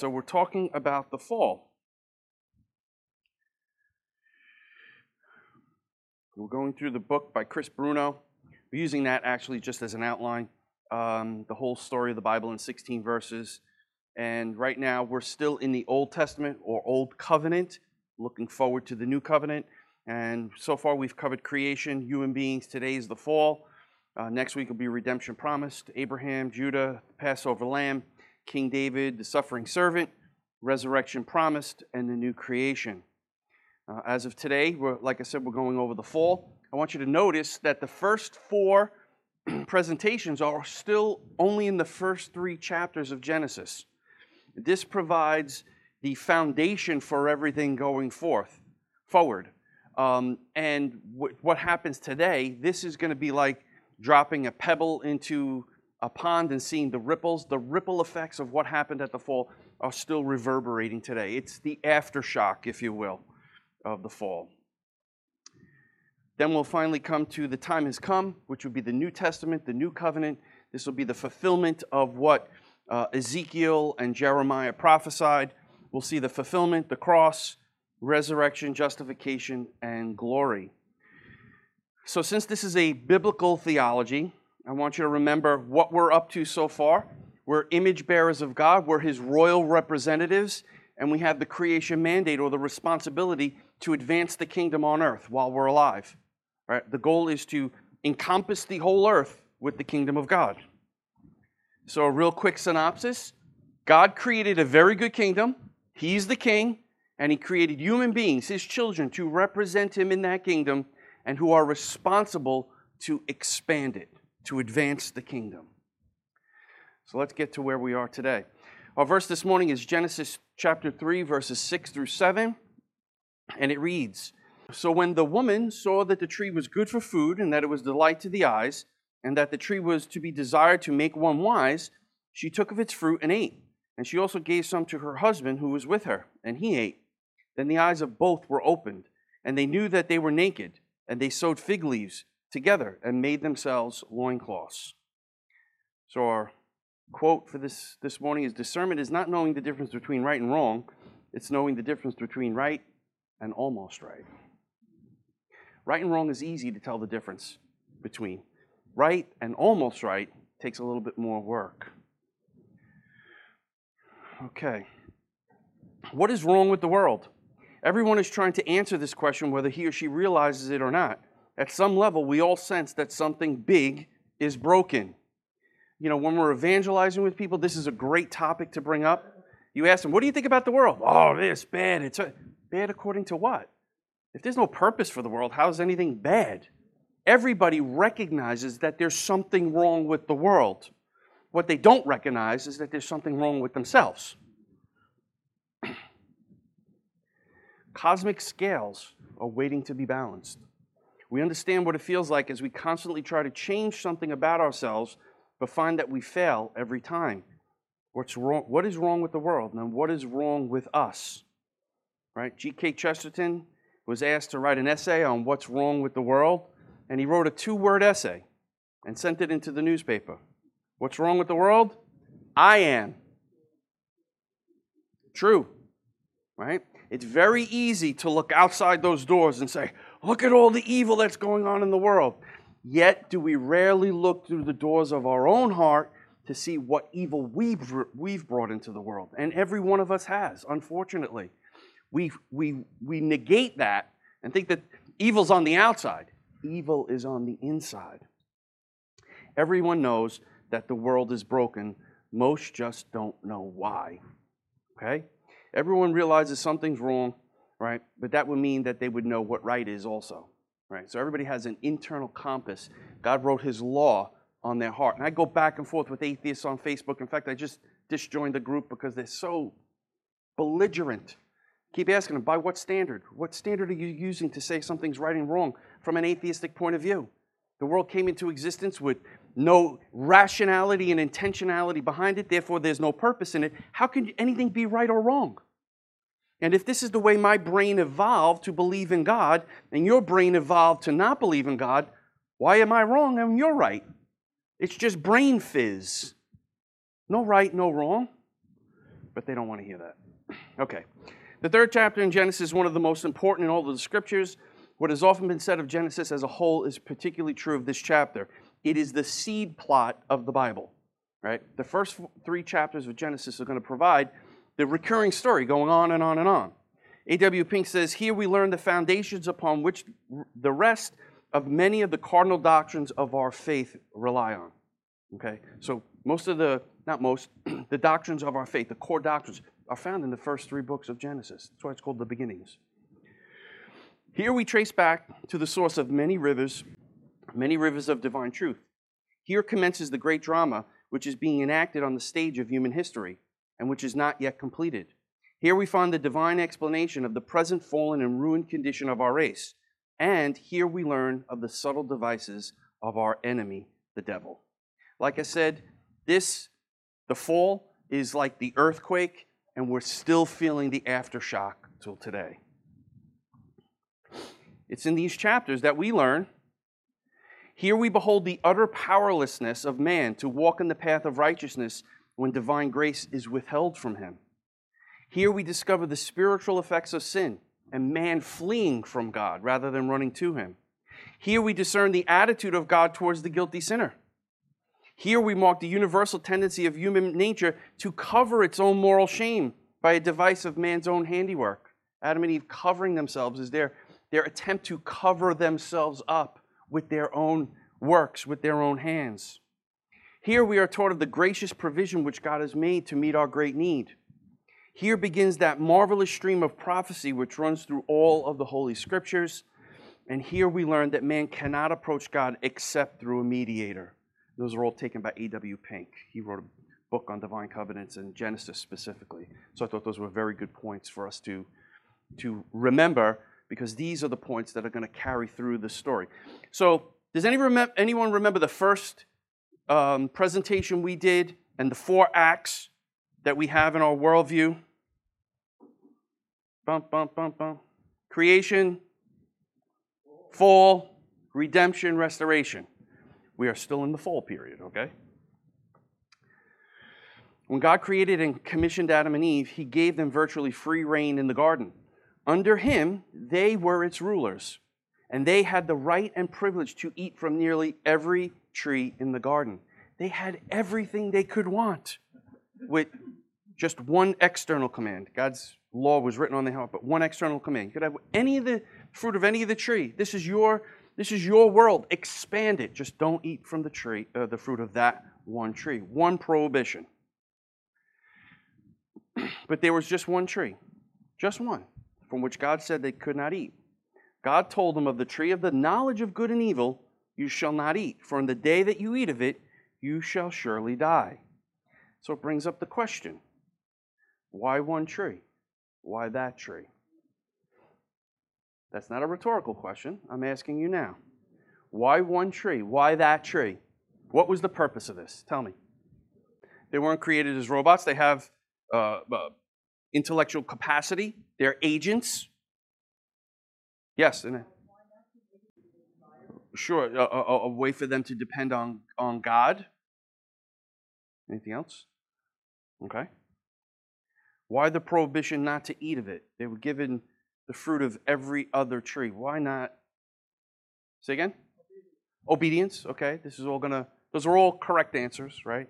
so we're talking about the fall. We're going through the book by Chris Bruno. We're using that actually just as an outline, the whole story of the Bible in 16 verses. And right now we're still in the Old Testament or Old Covenant, looking forward to the New Covenant. And so far we've covered creation, human beings. Today is the fall. Next week will be redemption promised, Abraham, Judah, Passover lamb, King David, the suffering servant, resurrection promised, and the new creation. As of today, like I said, we're going over the fall. I want you to notice that the first four presentations are still only in the first 3 chapters of Genesis. This provides the foundation for everything going forward. And what happens today, this is going to be like dropping a pebble into a pond and seeing the ripples. The ripple effects of what happened at the fall are still reverberating today. It's the aftershock, if you will, of the fall. Then we'll finally come to the time has come, which would be the New Testament, the New Covenant. This will be the fulfillment of what Ezekiel and Jeremiah prophesied. We'll see the fulfillment, the cross, resurrection, justification, and glory. So since this is a biblical theology, I want you to remember what we're up to so far. We're image bearers of God. We're His royal representatives. And we have the creation mandate or the responsibility to advance the kingdom on earth while we're alive. All right? The goal is to encompass the whole earth with the kingdom of God. So a real quick synopsis. God created a very good kingdom. He's the king. And He created human beings, His children, to represent Him in that kingdom and who are responsible to expand it, to advance the kingdom. So let's get to where we are today. Our verse this morning is Genesis chapter 3, verses 6 through 7, and it reads, "So when the woman saw that the tree was good for food, and that it was delight to the eyes, and that the tree was to be desired to make one wise, she took of its fruit and ate. And she also gave some to her husband who was with her, and he ate. Then the eyes of both were opened, and they knew that they were naked, and they sewed fig leaves together and made themselves loincloths." So our quote for this morning is, discernment is not knowing the difference between right and wrong. It's knowing the difference between right and almost right. Right and wrong is easy to tell the difference between. Right and almost right takes a little bit more work. Okay. What is wrong with the world? Everyone is trying to answer this question whether he or she realizes it or not. At some level, we all sense that something big is broken. You know, when we're evangelizing with people, this is a great topic to bring up. You ask them, what do you think about the world? Oh, it's bad. It's bad according to what? If there's no purpose for the world, how is anything bad? Everybody recognizes that there's something wrong with the world. What they don't recognize is that there's something wrong with themselves. Cosmic scales are waiting to be balanced. We understand what it feels like as we constantly try to change something about ourselves, but find that we fail every time. What's wrong? What is wrong with the world? And what is wrong with us? Right? G.K. Chesterton was asked to write an essay on what's wrong with the world, and he wrote a 2-word essay and sent it into the newspaper. What's wrong with the world? I am. True. Right? It's very easy to look outside those doors and say, look at all the evil that's going on in the world. Yet do we rarely look through the doors of our own heart to see what evil we've brought into the world. And every one of us has, unfortunately. We negate that and think that evil's on the outside. Evil is on the inside. Everyone knows that the world is broken. Most just don't know why. Okay? Everyone realizes something's wrong, right? But that would mean that they would know what right is also, right? So everybody has an internal compass. God wrote His law on their heart. And I go back and forth with atheists on Facebook. In fact, I just disjoined the group because they're so belligerent. Keep asking them, by what standard? What standard are you using to say something's right and wrong from an atheistic point of view? The world came into existence with no rationality and intentionality behind it, therefore there's no purpose in it. How can anything be right or wrong? And if this is the way my brain evolved to believe in God, and your brain evolved to not believe in God, why am I wrong and you're right? It's just brain fizz. No right, no wrong. but they don't want to hear that. Okay. The third chapter in Genesis is one of the most important in all of the scriptures. What has often been said of Genesis as a whole is particularly true of this chapter. It is the seed plot of the Bible, right? The first 3 chapters of Genesis are going to provide the recurring story going on and on and on. A.W. Pink says, here we learn the foundations upon which the rest of many of the cardinal doctrines of our faith rely on. Okay? So the doctrines of our faith, the core doctrines, are found in the first 3 books of Genesis. That's why it's called the beginnings. Here we trace back to the source of many rivers of divine truth. Here commences the great drama which is being enacted on the stage of human history and which is not yet completed. Here we find the divine explanation of the present fallen and ruined condition of our race. And here we learn of the subtle devices of our enemy, the devil. Like I said, the fall is like the earthquake, and we're still feeling the aftershock till today. It's in these chapters that we learn. Here we behold the utter powerlessness of man to walk in the path of righteousness when divine grace is withheld from him. Here we discover the spiritual effects of sin and man fleeing from God rather than running to him. Here we discern the attitude of God towards the guilty sinner. Here we mark the universal tendency of human nature to cover its own moral shame by a device of man's own handiwork. Adam and Eve covering themselves is their attempt to cover themselves up with their own works, with their own hands. Here we are taught of the gracious provision which God has made to meet our great need. Here begins that marvelous stream of prophecy which runs through all of the Holy Scriptures. And here we learn that man cannot approach God except through a mediator. Those are all taken by A.W. Pink. He wrote a book on divine covenants and Genesis specifically. So I thought those were very good points for us to remember, because these are the points that are going to carry through the story. So does anyone remember the first presentation we did and the 4 acts that we have in our worldview? Creation, fall, redemption, restoration. We are still in the fall period, okay? When God created and commissioned Adam and Eve, he gave them virtually free reign in the garden. Under him, they were its rulers, and they had the right and privilege to eat from nearly every tree in the garden. They had everything they could want with just one external command. God's law was written on their heart, but one external command. You could have any of the fruit of any of the tree. This is your world. Expand it. Just don't eat from the fruit of that one tree. One prohibition. But there was just one tree, just one, from which God said they could not eat. God told them, of the tree of the knowledge of good and evil you shall not eat, for in the day that you eat of it, you shall surely die. So it brings up the question, why one tree? Why that tree? That's not a rhetorical question. I'm asking you now. Why one tree? Why that tree? What was the purpose of this? Tell me. They weren't created as robots. They have intellectual capacity. They're agents. Yes. Sure. A way for them to depend on God. Anything else? Okay. Why the prohibition not to eat of it? They were given the fruit of every other tree. Why not? Say again? Obedience. Okay. Those are all correct answers, right?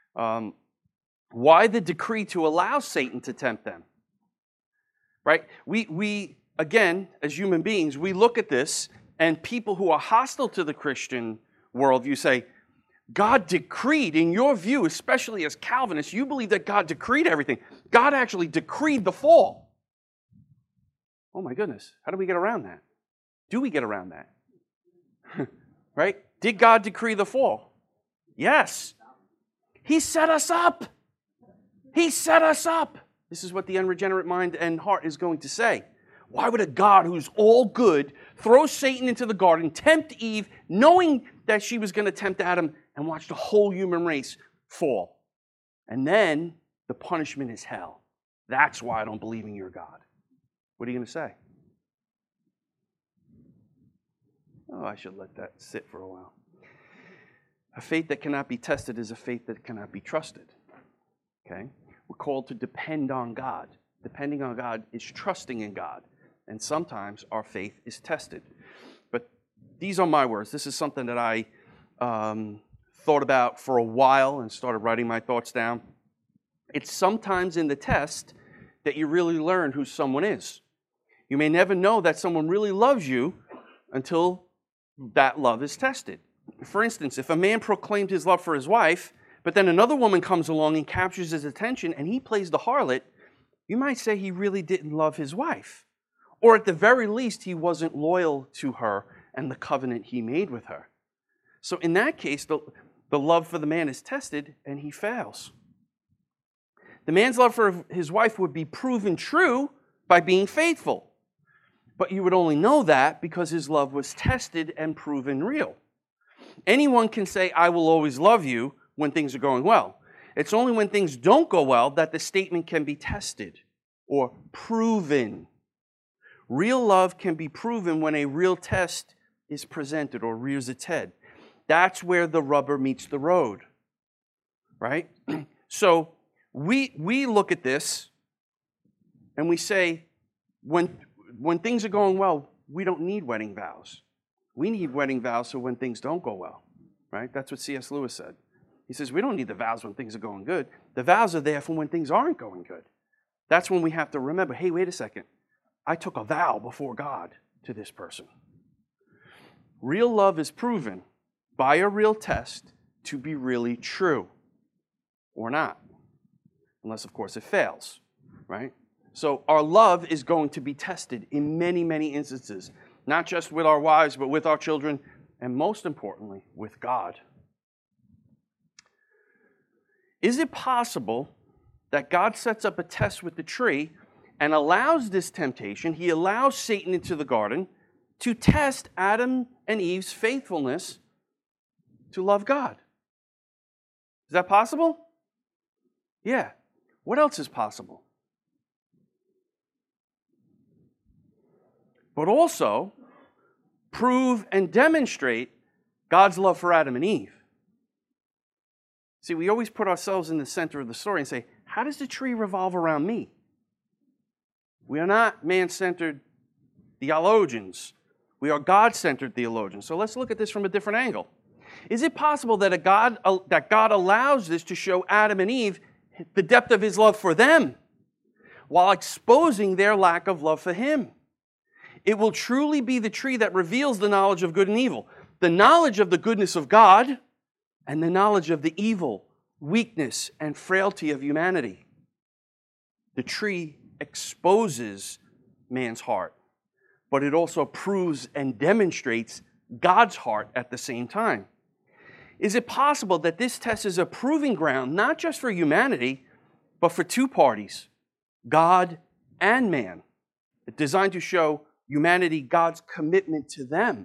Why the decree to allow Satan to tempt them? Right? We again, as human beings, we look at this, and people who are hostile to the Christian worldview say, God decreed, in your view, especially as Calvinists, you believe that God decreed everything. God actually decreed the fall. Oh my goodness, how do we get around that? Do we get around that? Right? Did God decree the fall? Yes. He set us up. He set us up. This is what the unregenerate mind and heart is going to say. Why would a God who's all good throw Satan into the garden, tempt Eve, knowing that she was going to tempt Adam, and watch the whole human race fall? And then the punishment is hell. That's why I don't believe in your God. What are you going to say? Oh, I should let that sit for a while. A faith that cannot be tested is a faith that cannot be trusted. Okay? We're called to depend on God. Depending on God is trusting in God. And sometimes our faith is tested. But these are my words. This is something that I thought about for a while and started writing my thoughts down. It's sometimes in the test that you really learn who someone is. You may never know that someone really loves you until that love is tested. For instance, if a man proclaimed his love for his wife, but then another woman comes along and captures his attention and he plays the harlot, you might say he really didn't love his wife. Or at the very least, he wasn't loyal to her and the covenant he made with her. So in that case, the love for the man is tested and he fails. The man's love for his wife would be proven true by being faithful. But you would only know that because his love was tested and proven real. Anyone can say, I will always love you when things are going well. It's only when things don't go well that the statement can be tested or proven. Real love can be proven when a real test is presented or rears its head. That's where the rubber meets the road, right? So we look at this and we say, when things are going well, we don't need wedding vows. We need wedding vows for when things don't go well, right? That's what C.S. Lewis said. He says, we don't need the vows when things are going good. The vows are there for when things aren't going good. That's when we have to remember, hey, wait a second. I took a vow before God to this person. Real love is proven by a real test to be really true or not. Unless, of course, it fails, right? So our love is going to be tested in many, many instances. Not just with our wives, but with our children, and most importantly, with God. Is it possible that God sets up a test with the tree and allows this temptation, he allows Satan into the garden to test Adam and Eve's faithfulness to love God? Is that possible? Yeah. What else is possible? But also prove and demonstrate God's love for Adam and Eve. See, we always put ourselves in the center of the story and say, how does the tree revolve around me? We are not man-centered theologians. We are God-centered theologians. So let's look at this from a different angle. Is it possible that God allows this to show Adam and Eve the depth of his love for them while exposing their lack of love for him? It will truly be the tree that reveals the knowledge of good and evil, the knowledge of the goodness of God, and the knowledge of the evil, weakness, and frailty of humanity. The tree exposes man's heart, but it also proves and demonstrates God's heart at the same time. Is it possible that this test is a proving ground, not just for humanity, but for two parties, God and man, designed to show humanity God's commitment to them?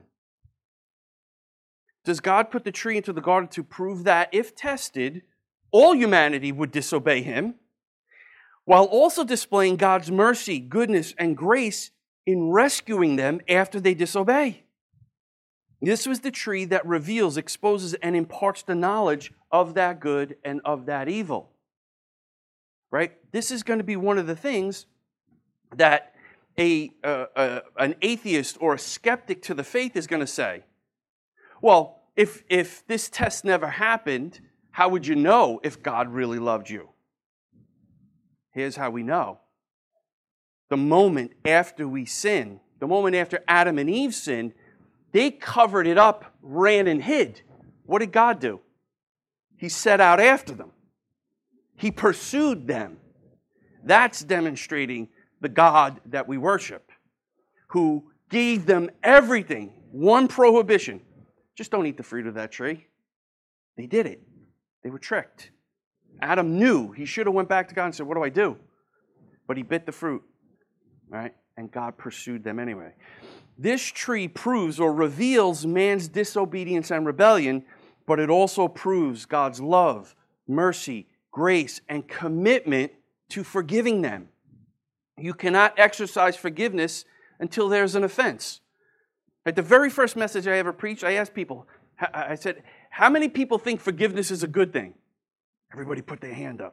Does God put the tree into the garden to prove that, if tested, all humanity would disobey him, while also displaying God's mercy, goodness, and grace in rescuing them after they disobey? This was the tree that reveals, exposes, and imparts the knowledge of that good and of that evil. Right? This is going to be one of the things that an atheist or a skeptic to the faith is going to say. Well, if this test never happened, how would you know if God really loved you? Here's how we know. The moment after we sin, the moment after Adam and Eve sinned, they covered it up, ran and hid. What did God do? He set out after them. He pursued them. That's demonstrating the God that we worship, who gave them everything. One prohibition: just don't eat the fruit of that tree. They did it. They were tricked. Adam knew. He should have went back to God and said, what do I do? But he bit the fruit, right? And God pursued them anyway. This tree proves or reveals man's disobedience and rebellion, but it also proves God's love, mercy, grace, and commitment to forgiving them. You cannot exercise forgiveness until there's an offense. At the very first message I ever preached, I asked people, I said, how many people think forgiveness is a good thing? Everybody put their hand up.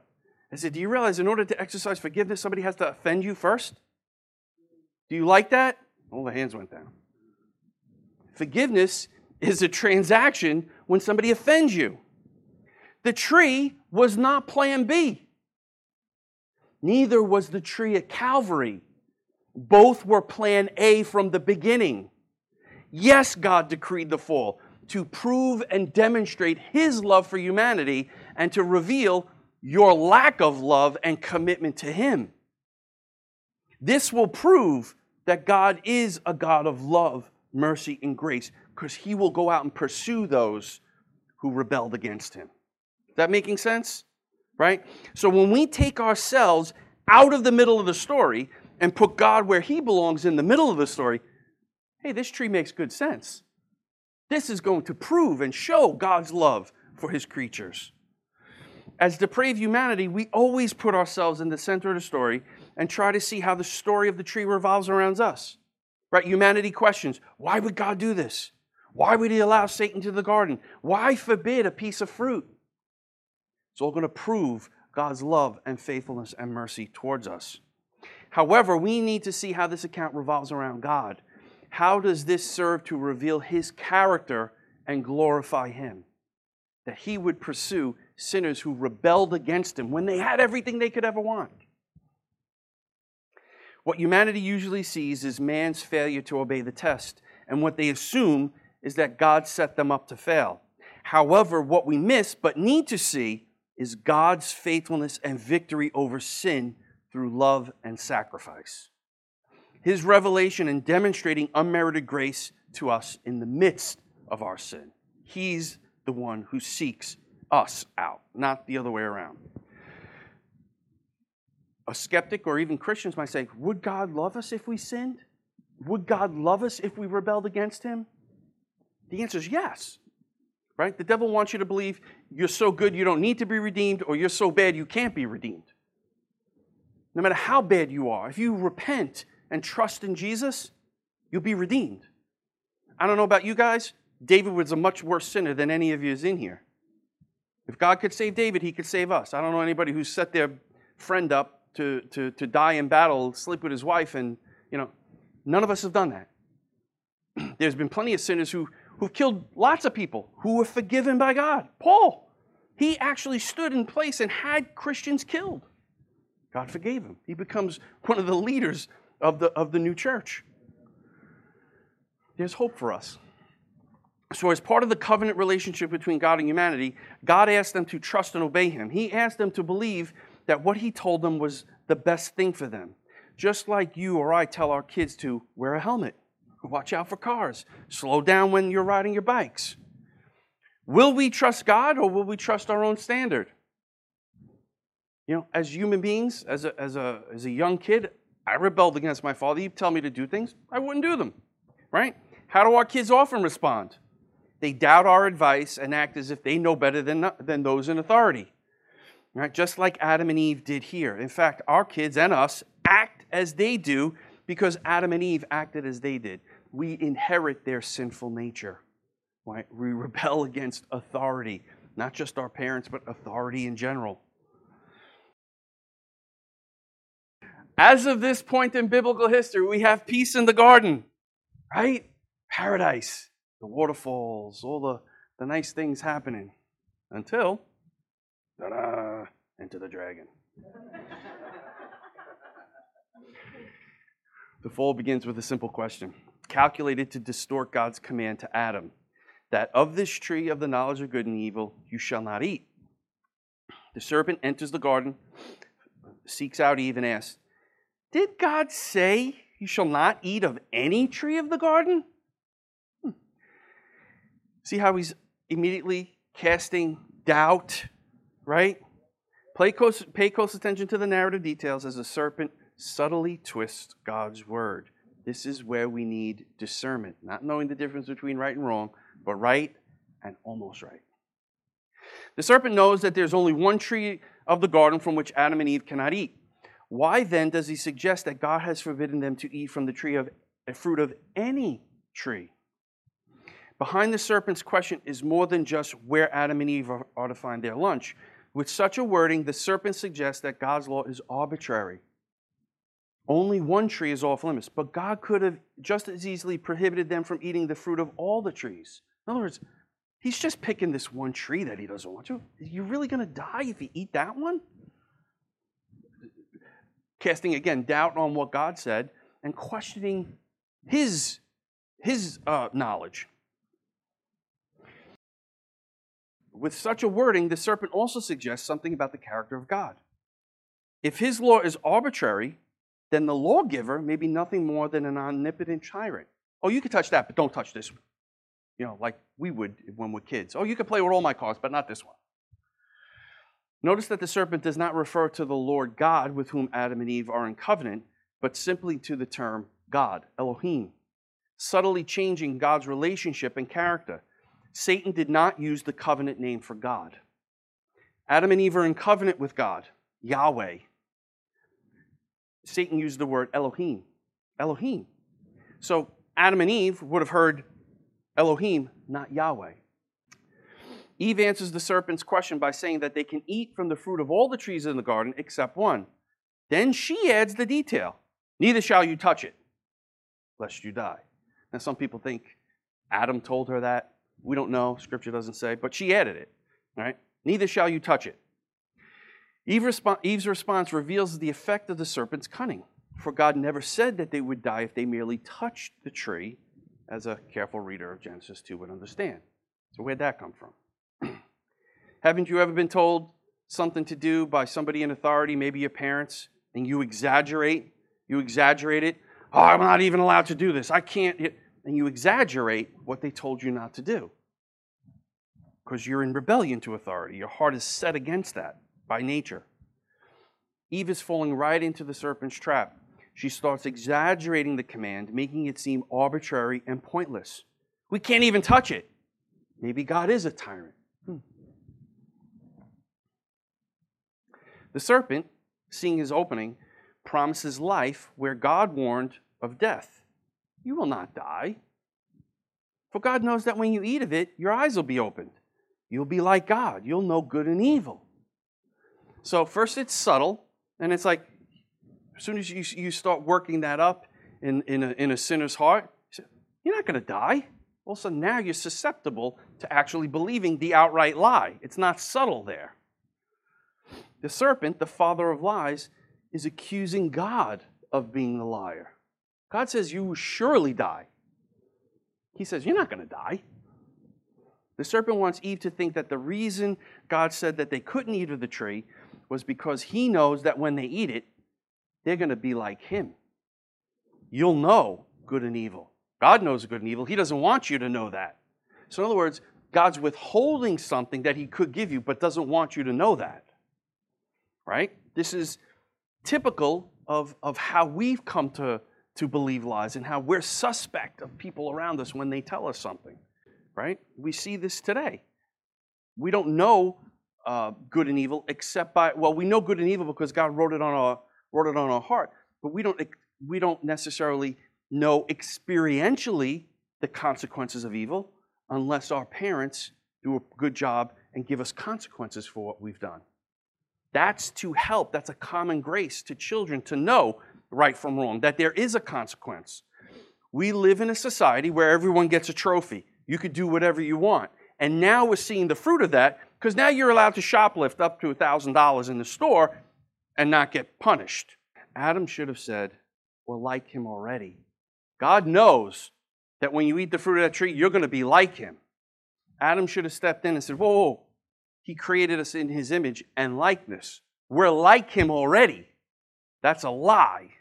I said, do you realize in order to exercise forgiveness, somebody has to offend you first? Do you like that? All the hands went down. Forgiveness is a transaction when somebody offends you. The tree was not plan B. Neither was the tree at Calvary. Both were plan A from the beginning. Yes, God decreed the fall to prove and demonstrate His love for humanity and to reveal your lack of love and commitment to Him. This will prove that God is a God of love, mercy, and grace, because He will go out and pursue those who rebelled against Him. Is that making sense? Right? So when we take ourselves out of the middle of the story and put God where He belongs in the middle of the story, hey, this tree makes good sense. This is going to prove and show God's love for His creatures. As depraved humanity, we always put ourselves in the center of the story and try to see how the story of the tree revolves around us. Right? Humanity questions, why would God do this? Why would He allow Satan to the garden? Why forbid a piece of fruit? It's all going to prove God's love and faithfulness and mercy towards us. However, we need to see how this account revolves around God. How does this serve to reveal His character and glorify Him? That He would pursue sinners who rebelled against Him when they had everything they could ever want. What humanity usually sees is man's failure to obey the test, and what they assume is that God set them up to fail. However, what we miss but need to see is God's faithfulness and victory over sin through love and sacrifice. His revelation in demonstrating unmerited grace to us in the midst of our sin. He's the one who seeks us out, not the other way around. A skeptic or even Christians might say, would God love us if we sinned? Would God love us if we rebelled against Him? The answer is yes. Right? The devil wants you to believe you're so good you don't need to be redeemed, or you're so bad you can't be redeemed. No matter how bad you are, if you repent and trust in Jesus, you'll be redeemed. I don't know about you guys, David was a much worse sinner than any of you is in here. If God could save David, He could save us. I don't know anybody who's set their friend up to die in battle, sleep with his wife, and, none of us have done that. There's been plenty of sinners who've killed lots of people who were forgiven by God. Paul, he actually stood in place and had Christians killed. God forgave him. He becomes one of the leaders of the new church. There's hope for us. So as part of the covenant relationship between God and humanity, God asked them to trust and obey Him. He asked them to believe that what He told them was the best thing for them. Just like you or I tell our kids to wear a helmet, watch out for cars, slow down when you're riding your bikes. Will we trust God or will we trust our own standard? As human beings, as a young kid, I rebelled against my father. He'd tell me to do things, I wouldn't do them, right? How do our kids often respond? They doubt our advice and act as if they know better than those in authority, right? Just like Adam and Eve did here. In fact, our kids and us act as they do because Adam and Eve acted as they did. We inherit their sinful nature, right? We rebel against authority, not just our parents, but authority in general. As of this point in biblical history, we have peace in the garden, right? Paradise, the waterfalls, all the nice things happening until, ta-da, enter the dragon. The fall begins with a simple question, calculated to distort God's command to Adam, that of this tree of the knowledge of good and evil you shall not eat. The serpent enters the garden, seeks out Eve and asks, did God say you shall not eat of any tree of the garden? See how he's immediately casting doubt, right? Pay close attention to the narrative details as the serpent subtly twists God's word. This is where we need discernment, not knowing the difference between right and wrong, but right and almost right. The serpent knows that there's only one tree of the garden from which Adam and Eve cannot eat. Why then does he suggest that God has forbidden them to eat from the fruit of any tree? Behind the serpent's question is more than just where Adam and Eve are to find their lunch. With such a wording, the serpent suggests that God's law is arbitrary. Only one tree is off limits, but God could have just as easily prohibited them from eating the fruit of all the trees. In other words, he's just picking this one tree that he doesn't want to. Are you really going to die if you eat that one? Casting, again, doubt on what God said and questioning his knowledge. With such a wording, the serpent also suggests something about the character of God. If his law is arbitrary, then the lawgiver may be nothing more than an omnipotent tyrant. Oh, you can touch that, but don't touch this one. You know, like we would when we're kids. Oh, you can play with all my cars, but not this one. Notice that the serpent does not refer to the Lord God with whom Adam and Eve are in covenant, but simply to the term God, Elohim, subtly changing God's relationship and character. Satan did not use the covenant name for God. Adam and Eve are in covenant with God, Yahweh. Satan used the word Elohim, Elohim. So Adam and Eve would have heard Elohim, not Yahweh. Eve answers the serpent's question by saying that they can eat from the fruit of all the trees in the garden except one. Then she adds the detail, neither shall you touch it, lest you die. Now some people think Adam told her that. We don't know, Scripture doesn't say, but she added it. All right? Neither shall you touch it. Eve's response reveals the effect of the serpent's cunning. For God never said that they would die if they merely touched the tree, as a careful reader of Genesis 2 would understand. So where'd that come from? Haven't you ever been told something to do by somebody in authority, maybe your parents, and you exaggerate it? Oh, I'm not even allowed to do this. I can't. And you exaggerate what they told you not to do. Because you're in rebellion to authority. Your heart is set against that by nature. Eve is falling right into the serpent's trap. She starts exaggerating the command, making it seem arbitrary and pointless. We can't even touch it. Maybe God is a tyrant. The serpent, seeing his opening, promises life where God warned of death. You will not die. For God knows that when you eat of it, your eyes will be opened. You'll be like God. You'll know good and evil. So first it's subtle, and it's like, as soon as you start working that up in a sinner's heart, you're not going to die. All of a sudden now you're susceptible to actually believing the outright lie. It's not subtle there. The serpent, the father of lies, is accusing God of being the liar. God says, you will surely die. He says, you're not going to die. The serpent wants Eve to think that the reason God said that they couldn't eat of the tree was because he knows that when they eat it, they're going to be like him. You'll know good and evil. God knows good and evil. He doesn't want you to know that. So in other words, God's withholding something that he could give you, but doesn't want you to know that. Right? This is typical of how we've come to believe lies and how we're suspect of people around us when they tell us something. Right? We see this today. We don't know good and evil except by, well, we know good and evil because God wrote it on our heart, but we don't necessarily know experientially the consequences of evil unless our parents do a good job and give us consequences for what we've done. That's to help. That's a common grace to children to know right from wrong, that there is a consequence. We live in a society where everyone gets a trophy. You could do whatever you want. And now we're seeing the fruit of that because now you're allowed to shoplift up to $1,000 in the store and not get punished. Adam should have said, we're like him already. God knows that when you eat the fruit of that tree, you're going to be like him. Adam should have stepped in and said, whoa, whoa. He created us in his image and likeness. We're like him already. That's a lie.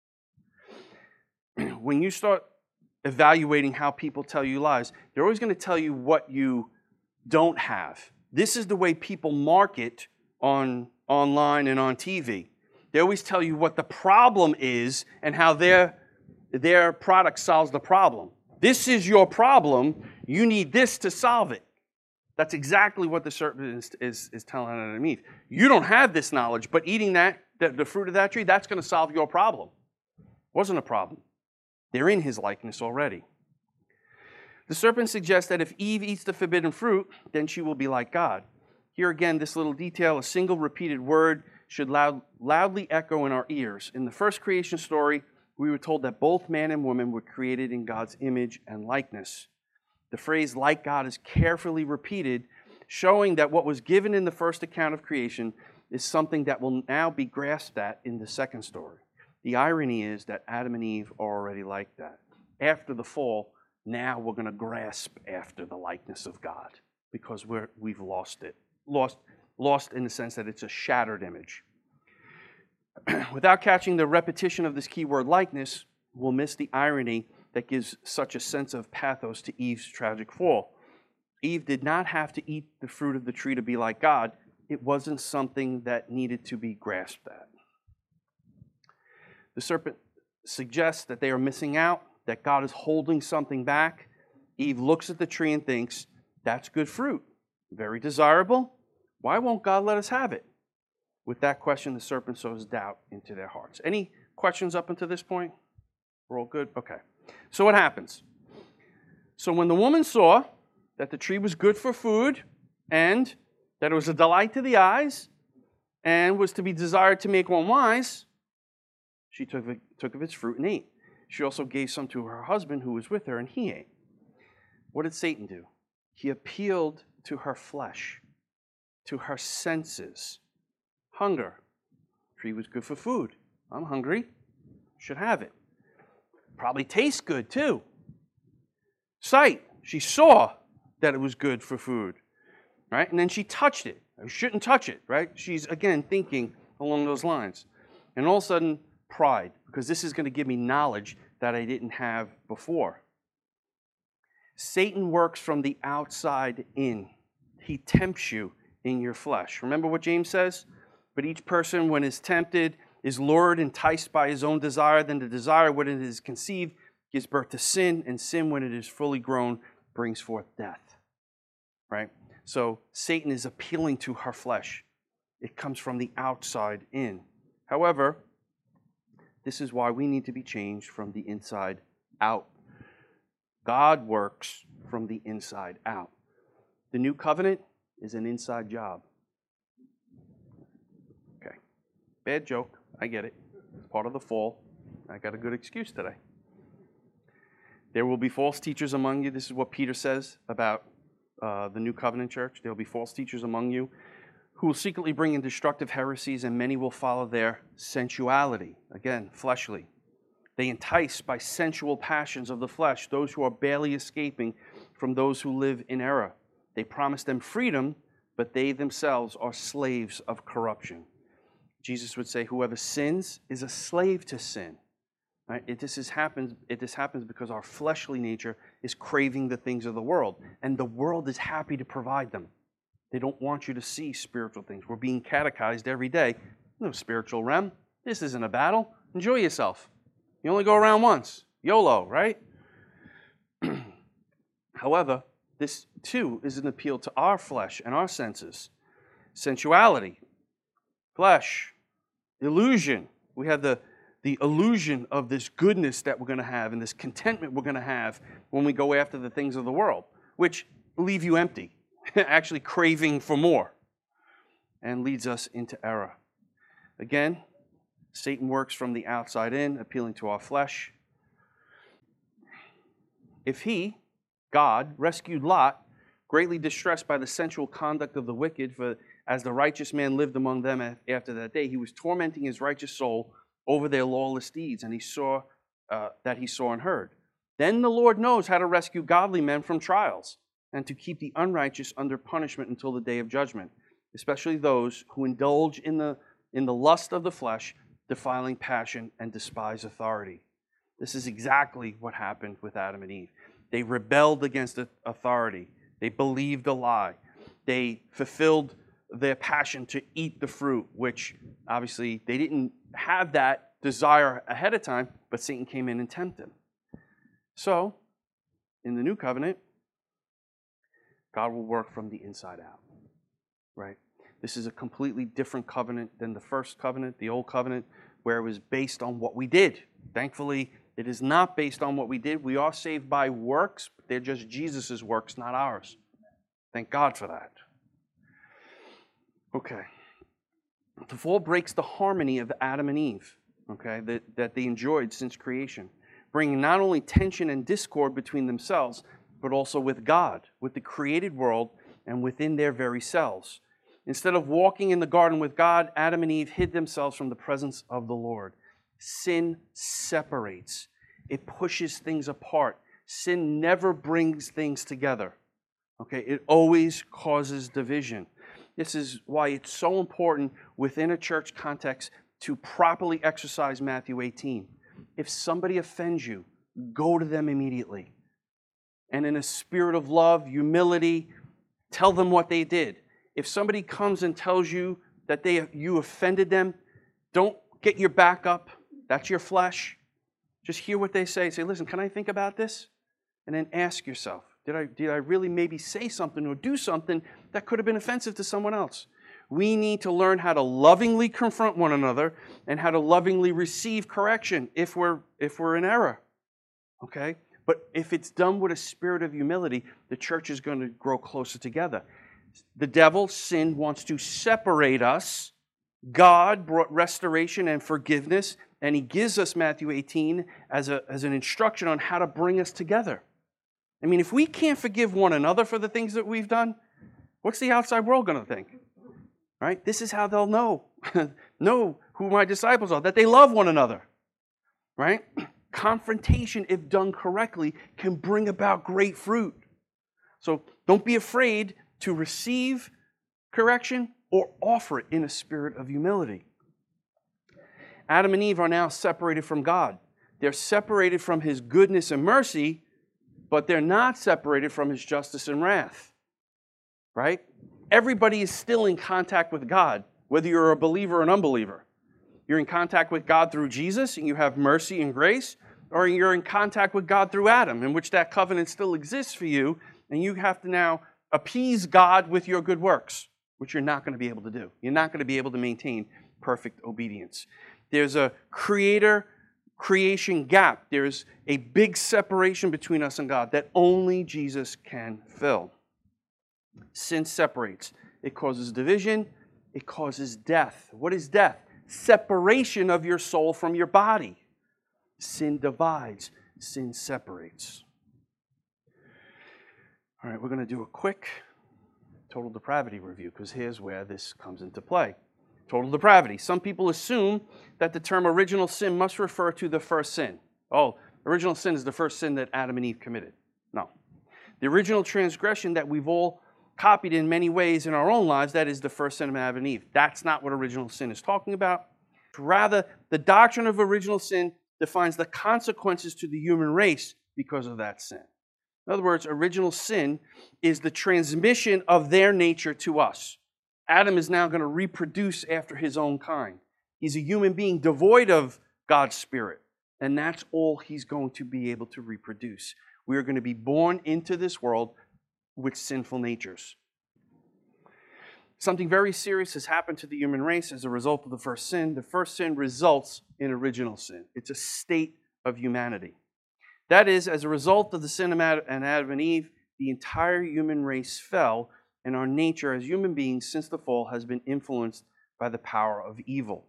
When you start evaluating how people tell you lies, they're always going to tell you what you don't have. This is the way people market online and on TV. They always tell you what the problem is and how their product solves the problem. This is your problem. You need this to solve it. That's exactly what the serpent is telling Adam and Eve. You don't have this knowledge, but eating the fruit of that tree, that's going to solve your problem. Wasn't a problem. They're in his likeness already. The serpent suggests that if Eve eats the forbidden fruit, then she will be like God. Here again, this little detail, a single repeated word should loudly echo in our ears. In the first creation story, we were told that both man and woman were created in God's image and likeness. The phrase "like God" is carefully repeated, showing that what was given in the first account of creation is something that will now be grasped at in the second story. The irony is that Adam and Eve are already like that. After the fall, now we're going to grasp after the likeness of God because we've lost it. Lost in the sense that it's a shattered image. Without catching the repetition of this key word likeness, we'll miss the irony that gives such a sense of pathos to Eve's tragic fall. Eve did not have to eat the fruit of the tree to be like God. It wasn't something that needed to be grasped at. The serpent suggests that they are missing out, that God is holding something back. Eve looks at the tree and thinks, that's good fruit, very desirable. Why won't God let us have it? With that question, the serpent sows doubt into their hearts. Any questions up until this point? We're all good? Okay. So what happens? So when the woman saw that the tree was good for food and that it was a delight to the eyes and was to be desired to make one wise, she took of its fruit and ate. She also gave some to her husband who was with her, and he ate. What did Satan do? He appealed to her flesh, to her senses. Hunger. Tree was good for food. I'm hungry. Should have it. Probably tastes good too. Sight. She saw that it was good for food. Right? And then she touched it. I shouldn't touch it. Right? She's, again, thinking along those lines. And all of a sudden, pride. Because this is going to give me knowledge that I didn't have before. Satan works from the outside in. He tempts you in your flesh. Remember what James says? But each person, when is tempted, is lured, enticed by his own desire. Then the desire, when it is conceived, gives birth to sin. And sin, when it is fully grown, brings forth death. Right? So Satan is appealing to her flesh. It comes from the outside in. However, this is why we need to be changed from the inside out. God works from the inside out. The new covenant is an inside job. Okay. Bad joke. I get it. It's part of the fall. I got a good excuse today. There will be false teachers among you. This is what Peter says about the new covenant church. There will be false teachers among you who will secretly bring in destructive heresies, and many will follow their sensuality. Again, fleshly. They entice by sensual passions of the flesh those who are barely escaping from those who live in error. They promise them freedom, but they themselves are slaves of corruption. Jesus would say, whoever sins is a slave to sin. Right? This happens because our fleshly nature is craving the things of the world, and the world is happy to provide them. They don't want you to see spiritual things. We're being catechized every day. No spiritual realm. This isn't a battle. Enjoy yourself. You only go around once. YOLO, right? However, this too is an appeal to our flesh and our senses. Sensuality, flesh, illusion. We have the illusion of this goodness that we're going to have and this contentment we're going to have when we go after the things of the world, which leave you empty, actually craving for more, and leads us into error. Again, Satan works from the outside in, appealing to our flesh. If he, God, rescued Lot, greatly distressed by the sensual conduct of the wicked, for as the righteous man lived among them after that day, he was tormenting his righteous soul over their lawless deeds, and he saw and heard. Then the Lord knows how to rescue godly men from trials, and to keep the unrighteous under punishment until the day of judgment, especially those who indulge in the lust of the flesh, defiling passion, and despise authority. This is exactly what happened with Adam and Eve. They rebelled against authority. They believed a lie. They fulfilled their passion to eat the fruit, which obviously they didn't have that desire ahead of time, but Satan came in and tempted them. So, in the new covenant, God will work from the inside out, right? This is a completely different covenant than the first covenant, the old covenant, where it was based on what we did. Thankfully, it is not based on what we did. We are saved by works, but they're just Jesus' works, not ours. Thank God for that. Okay. The fall breaks the harmony of Adam and Eve, okay, that they enjoyed since creation, bringing not only tension and discord between themselves, but also with God, with the created world, and within their very selves. Instead of walking in the garden with God, Adam and Eve hid themselves from the presence of the Lord. Sin separates. It pushes things apart. Sin never brings things together. Okay, it always causes division. This is why it's so important within a church context to properly exercise Matthew 18. If somebody offends you, go to them immediately. And in a spirit of love, humility, tell them what they did. If somebody comes and tells you that you offended them, don't get your back up. That's your flesh. Just hear what they say. Say, listen, can I think about this? And then ask yourself, did I really maybe say something or do something that could have been offensive to someone else? We need to learn how to lovingly confront one another and how to lovingly receive correction if we're in error. Okay? But if it's done with a spirit of humility, the church is going to grow closer together. The devil, sin, wants to separate us. God brought restoration and forgiveness, and he gives us Matthew 18 as an instruction on how to bring us together. I mean, if we can't forgive one another for the things that we've done, what's the outside world going to think? Right? This is how they'll know who my disciples are, that they love one another. Right? Confrontation, if done correctly, can bring about great fruit. So don't be afraid to receive correction or offer it in a spirit of humility. Adam and Eve are now separated from God. They're separated from his goodness and mercy, but they're not separated from his justice and wrath. Right? Everybody is still in contact with God, whether you're a believer or an unbeliever. You're in contact with God through Jesus, and you have mercy and grace, or you're in contact with God through Adam, in which that covenant still exists for you, and you have to now appease God with your good works, which you're not going to be able to do. You're not going to be able to maintain perfect obedience. There's a creation gap. There's a big separation between us and God that only Jesus can fill. Sin separates. It causes division. It causes death. What is death? Separation of your soul from your body. Sin divides. Sin separates. All right, we're going to do a quick total depravity review because here's where this comes into play. Total depravity. Some people assume that the term original sin must refer to the first sin. Oh, original sin is the first sin that Adam and Eve committed. No. The original transgression that we've all copied in many ways in our own lives, that is the first sin of Adam and Eve. That's not what original sin is talking about. Rather, the doctrine of original sin defines the consequences to the human race because of that sin. In other words, original sin is the transmission of their nature to us. Adam is now going to reproduce after his own kind. He's a human being devoid of God's Spirit, and that's all he's going to be able to reproduce. We are going to be born into this world with sinful natures. Something very serious has happened to the human race as a result of the first sin. The first sin results in original sin. It's a state of humanity. That is, as a result of the sin of Adam and Eve, the entire human race fell, and our nature as human beings since the fall has been influenced by the power of evil.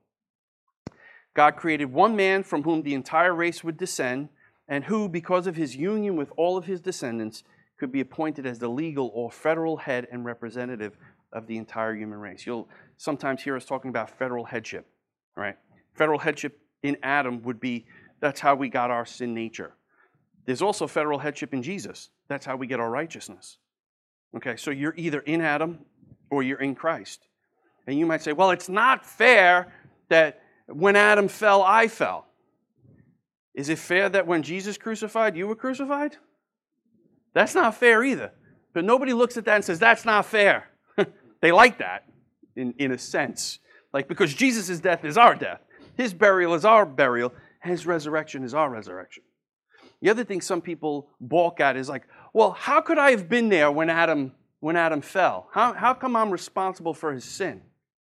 God created one man from whom the entire race would descend, and who, because of his union with all of his descendants, could be appointed as the legal or federal head and representative of the entire human race. You'll sometimes hear us talking about federal headship. Right? Federal headship in Adam would be, that's how we got our sin nature. There's also federal headship in Jesus. That's how we get our righteousness. Okay, so you're either in Adam or you're in Christ. And you might say, well, it's not fair that when Adam fell, I fell. Is it fair that when Jesus crucified, you were crucified? That's not fair either. But nobody looks at that and says, that's not fair. They like that, in a sense. Like, because Jesus' death is our death. His burial is our burial. His resurrection is our resurrection. The other thing some people balk at is like, well, how could I have been there when Adam fell? How come I'm responsible for his sin?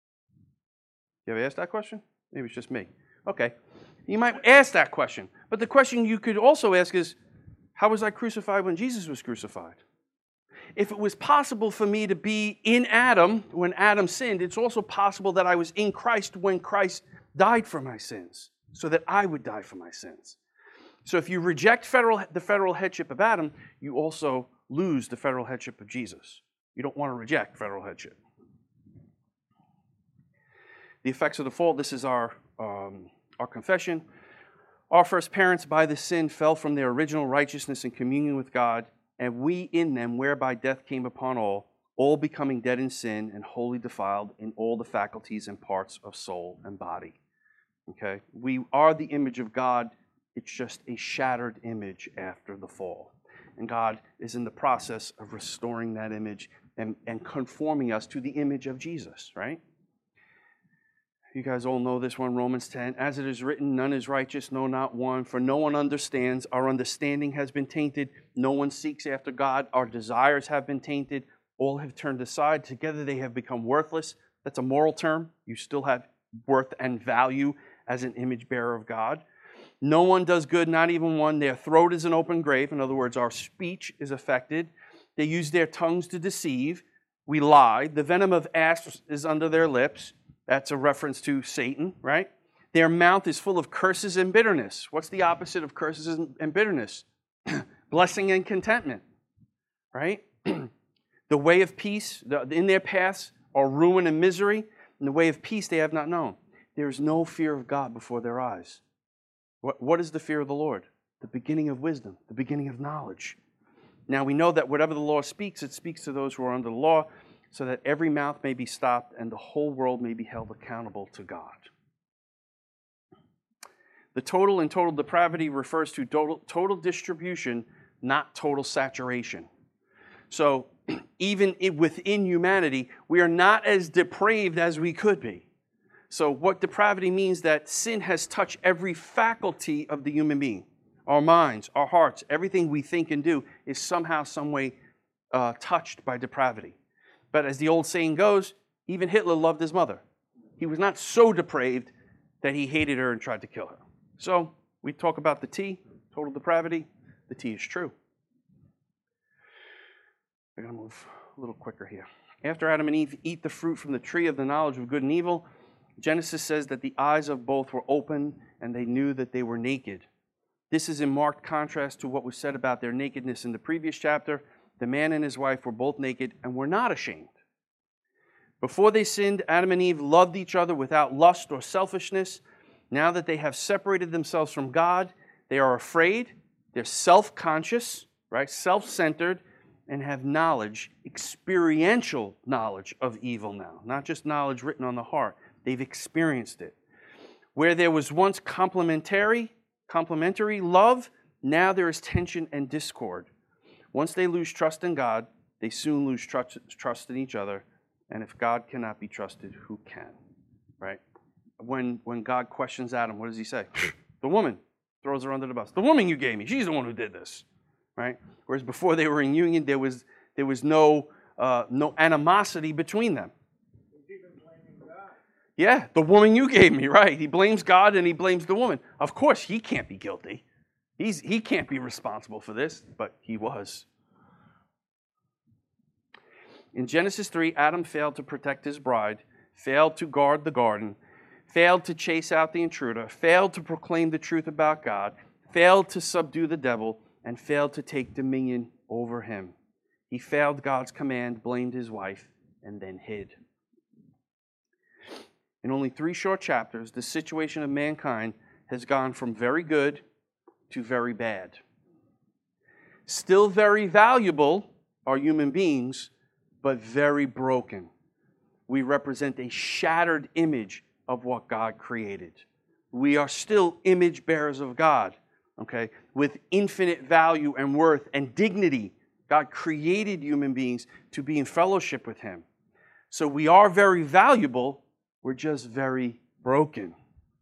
You ever asked that question? Maybe it's just me. Okay. You might ask that question. But the question you could also ask is, how was I crucified when Jesus was crucified? If it was possible for me to be in Adam when Adam sinned, it's also possible that I was in Christ when Christ died for my sins, so that I would die for my sins. So if you reject the federal headship of Adam, you also lose the federal headship of Jesus. You don't want to reject federal headship. The effects of the fall, this is our confession. Our first parents by the sin fell from their original righteousness and communion with God, and we in them, whereby death came upon all becoming dead in sin and wholly defiled in all the faculties and parts of soul and body. Okay? We are the image of God. It's just a shattered image after the fall. And God is in the process of restoring that image and conforming us to the image of Jesus, right? You guys all know this one, Romans 10. As it is written, none is righteous, no, not one. For no one understands. Our understanding has been tainted. No one seeks after God. Our desires have been tainted. All have turned aside. Together they have become worthless. That's a moral term. You still have worth and value as an image bearer of God. No one does good, not even one. Their throat is an open grave. In other words, our speech is affected. They use their tongues to deceive. We lie. The venom of asps is under their lips. That's a reference to Satan, right? Their mouth is full of curses and bitterness. What's the opposite of curses and bitterness? Blessing and contentment, right? The way of peace, in their paths are ruin and misery, and the way of peace they have not known. There is no fear of God before their eyes. What is the fear of the Lord? The beginning of wisdom, the beginning of knowledge. Now we know that whatever the law speaks, it speaks to those who are under the law, so that every mouth may be stopped and the whole world may be held accountable to God. The total and total depravity refers to total distribution, not total saturation. So even within humanity, we are not as depraved as we could be. So what depravity means, that sin has touched every faculty of the human being. Our minds, our hearts, everything we think and do is somehow, some way touched by depravity. But as the old saying goes, even Hitler loved his mother. He was not so depraved that he hated her and tried to kill her. So we talk about the T, total depravity. The T is true. We're going to move a little quicker here. After Adam and Eve eat the fruit from the tree of the knowledge of good and evil, Genesis says that the eyes of both were open and they knew that they were naked. This is in marked contrast to what was said about their nakedness in the previous chapter. The man and his wife were both naked and were not ashamed. Before they sinned, Adam and Eve loved each other without lust or selfishness. Now that they have separated themselves from God, they are afraid, they're self-conscious, right, self-centered, and have knowledge, experiential knowledge of evil now. Not just knowledge written on the heart. They've experienced it. Where there was once complementary love, now there is tension and discord. Once they lose trust in God, they soon lose trust in each other. And if God cannot be trusted, who can? Right? When God questions Adam, what does he say? The woman. Throws her under the bus. The woman you gave me, she's the one who did this. Right? Whereas before they were in union, there was no animosity between them. He's even blaming God. Yeah, the woman you gave me, right? He blames God and he blames the woman. Of course, he can't be guilty. He can't be responsible for this, but he was. In Genesis 3, Adam failed to protect his bride, failed to guard the garden, failed to chase out the intruder, failed to proclaim the truth about God, failed to subdue the devil, and failed to take dominion over him. He failed God's command, blamed his wife, and then hid. In only 3 short chapters, the situation of mankind has gone from very good to very bad. Still very valuable are human beings, but very broken. We represent a shattered image of what God created. We are still image bearers of God, okay, with infinite value and worth and dignity. God created human beings to be in fellowship with Him. So we are very valuable, we're just very broken.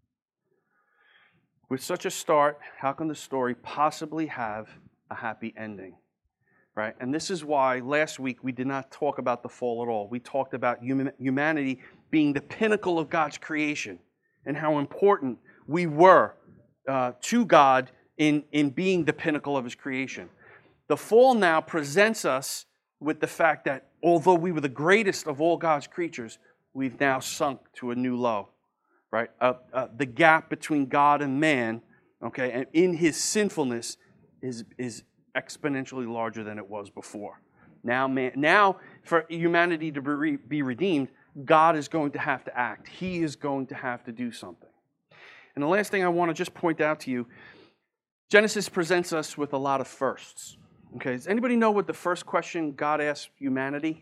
With such a start, how can the story possibly have a happy ending? Right? And this is why last week we did not talk about the fall at all. We talked about humanity being the pinnacle of God's creation and how important we were to God in being the pinnacle of His creation. The fall now presents us with the fact that although we were the greatest of all God's creatures, we've now sunk to a new low, right? The gap between God and man, okay, and in his sinfulness is exponentially larger than it was before. Now, for humanity to be redeemed, God is going to have to act. He is going to have to do something. And the last thing I want to just point out to you, Genesis presents us with a lot of firsts. Okay, does anybody know what the first question God asked humanity?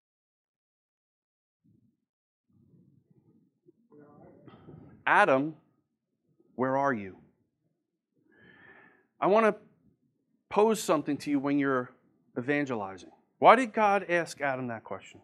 Adam, where are you? I want to pose something to you when you're evangelizing. Why did God ask Adam that question?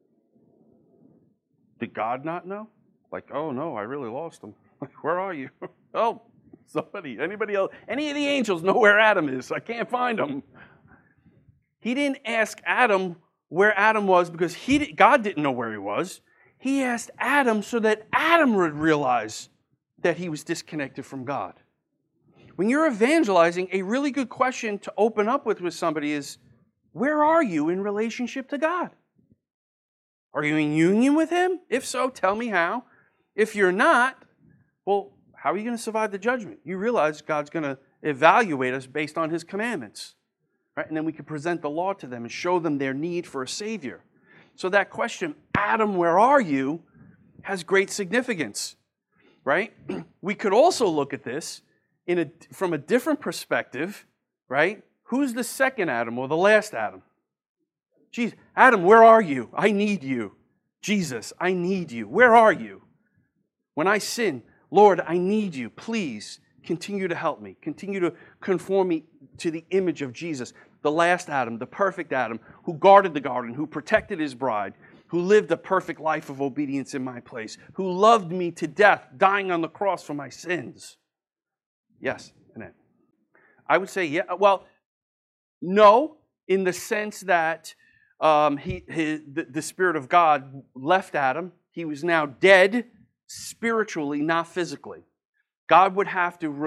Did God not know? Like, oh no, I really lost him. Like, where are you? Oh, anybody else, any of the angels know where Adam is. I can't find him. He didn't ask Adam where Adam was because God didn't know where he was. He asked Adam so that Adam would realize that he was disconnected from God. When you're evangelizing, a really good question to open up with somebody is, where are you in relationship to God? Are you in union with him? If so, tell me how. If you're not, well, how are you going to survive the judgment? You realize God's going to evaluate us based on his commandments. Right? And then we can present the law to them and show them their need for a Savior. So that question, Adam, where are you, has great significance. Right? We could also look at this from a different perspective. Right? Who's the second Adam or the last Adam? Jesus. Adam, where are you? I need you. Jesus, I need you. Where are you? When I sin, Lord, I need you. Please continue to help me. Continue to conform me to the image of Jesus, the last Adam, the perfect Adam, who guarded the garden, who protected his bride, who lived a perfect life of obedience in my place, who loved me to death, dying on the cross for my sins. Yes, Annette. I would say, yeah. Well, no, in the sense that the Spirit of God left Adam. He was now dead spiritually, not physically. God would have to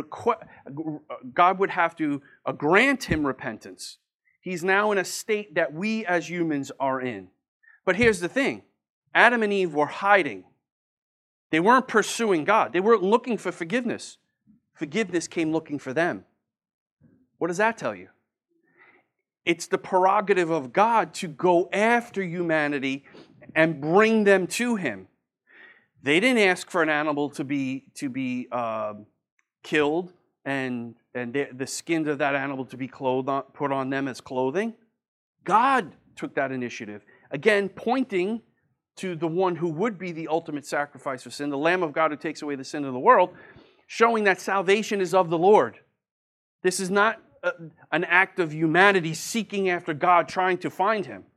grant him repentance. He's now in a state that we as humans are in. But here's the thing. Adam and Eve were hiding. They weren't pursuing God. They weren't looking for forgiveness. Forgiveness came looking for them. What does that tell you? It's the prerogative of God to go after humanity and bring them to him. They didn't ask for an animal to be killed and the skins of that animal to be put on them as clothing. God took that initiative. Again, pointing to the one who would be the ultimate sacrifice for sin, the Lamb of God who takes away the sin of the world, showing that salvation is of the Lord. This is not an act of humanity seeking after God, trying to find him.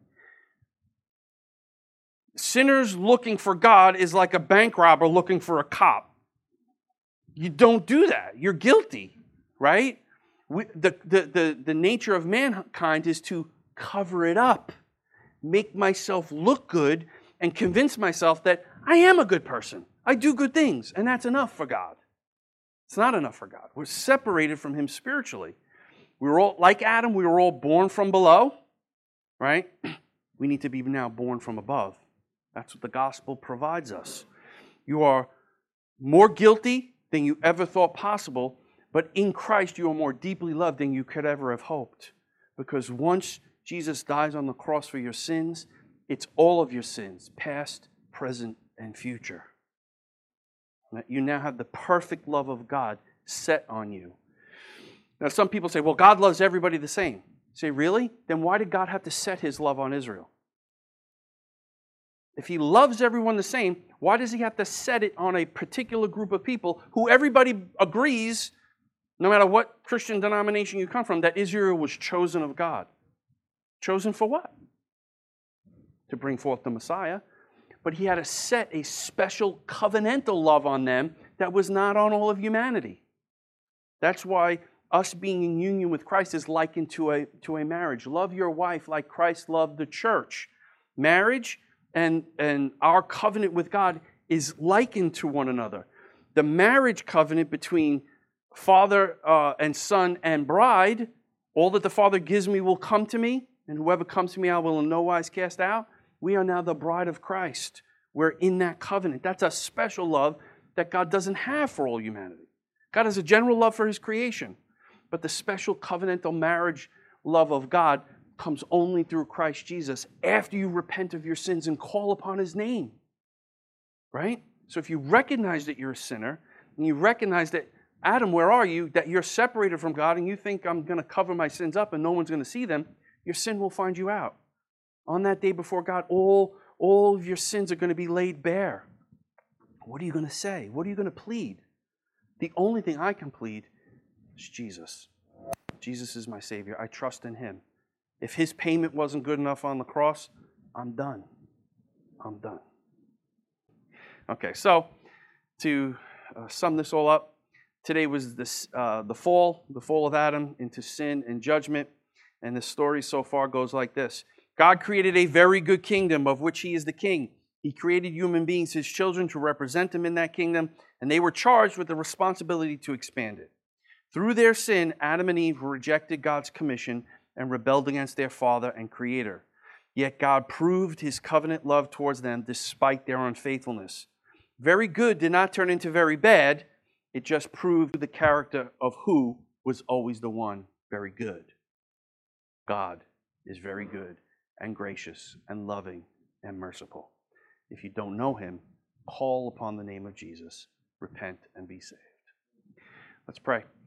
Sinners looking for God is like a bank robber looking for a cop. You don't do that. You're guilty, right? The nature of mankind is to cover it up, make myself look good, and convince myself that I am a good person. I do good things, and that's enough for God. It's not enough for God. We're separated from him spiritually. We were all, like Adam, we were all born from below, right? We need to be now born from above. That's what the gospel provides us. You are more guilty than you ever thought possible, but in Christ you are more deeply loved than you could ever have hoped. Because once Jesus dies on the cross for your sins, it's all of your sins, past, present, and future. You now have the perfect love of God set on you. Now, some people say, well, God loves everybody the same. You say, really? Then why did God have to set his love on Israel? If he loves everyone the same, why does he have to set it on a particular group of people who everybody agrees, no matter what Christian denomination you come from, that Israel was chosen of God? Chosen for what? To bring forth the Messiah. But he had to set a special covenantal love on them that was not on all of humanity. That's why us being in union with Christ is likened to a marriage. Love your wife like Christ loved the church. Marriage and our covenant with God is likened to one another. The marriage covenant between father and son and bride, all that the Father gives me will come to me, and whoever comes to me I will in no wise cast out. We are now the bride of Christ. We're in that covenant. That's a special love that God doesn't have for all humanity. God has a general love for his creation, but the special covenantal marriage love of God comes only through Christ Jesus after you repent of your sins and call upon his name. Right? So if you recognize that you're a sinner, and you recognize that, Adam, where are you? That you're separated from God, and you think I'm going to cover my sins up and no one's going to see them, your sin will find you out. On that day before God, all of your sins are going to be laid bare. What are you going to say? What are you going to plead? The only thing I can plead is Jesus. Jesus is my Savior. I trust in him. If his payment wasn't good enough on the cross, I'm done. I'm done. Okay, so to sum this all up, today was the fall of Adam into sin and judgment. And the story so far goes like this. God created a very good kingdom of which he is the king. He created human beings, his children, to represent him in that kingdom, and they were charged with the responsibility to expand it. Through their sin, Adam and Eve rejected God's commission and rebelled against their father and creator. Yet God proved his covenant love towards them despite their unfaithfulness. Very good did not turn into very bad. It just proved the character of who was always the one very good. God is very good and gracious and loving and merciful. If you don't know him, call upon the name of Jesus, repent and be saved. Let's pray.